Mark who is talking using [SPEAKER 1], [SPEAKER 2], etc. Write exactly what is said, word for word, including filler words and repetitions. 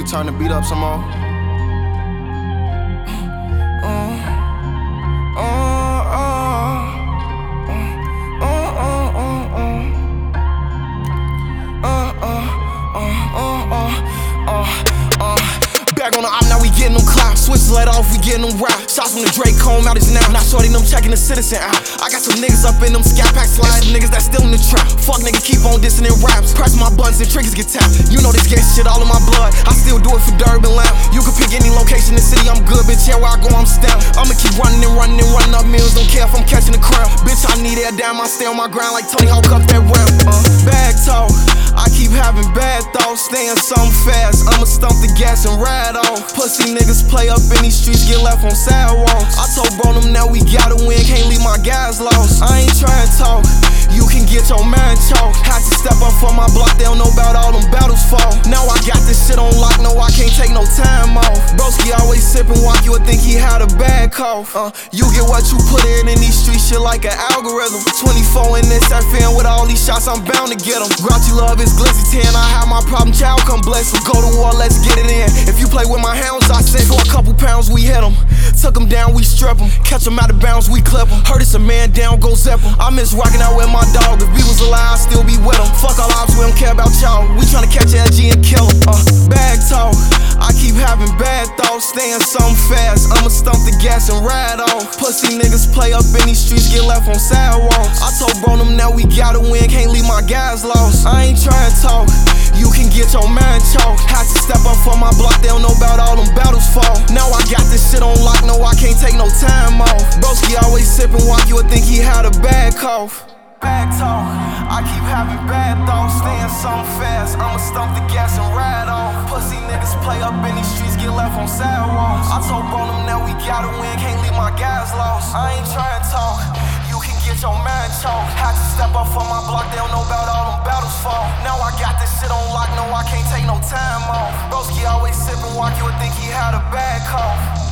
[SPEAKER 1] Turn the beat up some more. Back on the op, now we getting them clouds. Switches let off, we getting them route. Shots from the Drake comb out his now. Not shorty them checking the citizen out. I got some niggas up in them scat pack slides. Niggas that still in the trap. Fuck nigga, keep on dissing in raps. Press my buttons and triggers get tapped. You know this gang shit all in my blood. I still do it for Durban Lamp. You can pick any location in the city, I'm good, bitch. Yeah, where I go, I'm stamped. I'ma keep running and running and running up meals. Don't care if I'm catching the crowd. Bitch, I need that down. I stay on my ground like Tony Hawk up that ramp. Uh, bag talk. I keep having bad thoughts, staying something fast. I'ma stump the gas and ride off. Pussy niggas play up in these streets, get left on sidewalks. I told bro them now we gotta win, can't leave my guys lost. I ain't trying to talk, you can get your mind chalk. Had to step up for my block, they don't know about all them battles fall. Now I got this shit on lock, no I can't take no time off. Broski always sippin' walk, you would think he had a bad cough. Uh, you get what you put in in these streets, shit like an algorithm. Twenty-four in this F N with all these shots, I'm bound to get them. Grouchy love is glizzy ten, I have my problem child, come bless him. Go to war, let's get it in. If you play with my hounds, I said for a couple pounds we hit them. Took them down, we strip them. Catch them out of bounds, we clip them. Heard it's a man down, go zip them. I miss rocking out with my dog. If we was alive, I'd still be with him. Fuck all ops, we don't care about y'all. We tryna catch L G and kill him. Uh, bag talk, I keep having bad thoughts, staying something fast. I'ma stump the gas and ride off. Pussy niggas play up in these streets, get left on sidewalks. I told bro them now we gotta win, can't leave my guys lost. I ain't trying to talk, you can get your mind chalk. Had to step up for my block, they don't know about all them battles fall. Now I got this shit on lock, no I can't take no time off. Broski always sippin' walk, you would think he had a bad cough. Bad talk, I keep having bad thoughts, staying something fast. I'ma stump the gas and ride off. Pussy niggas play up in these streets, get left on sidewalks. I told bro them now we gotta win, can't leave my guys lost. I ain't trying to talk, you can get your mind chalk. Had to step up for my block, they don't know about all them battles fall. Now I got this shit on lock, no I can't take no time off. Broski always sippin' walk, you would think he had a bad cough.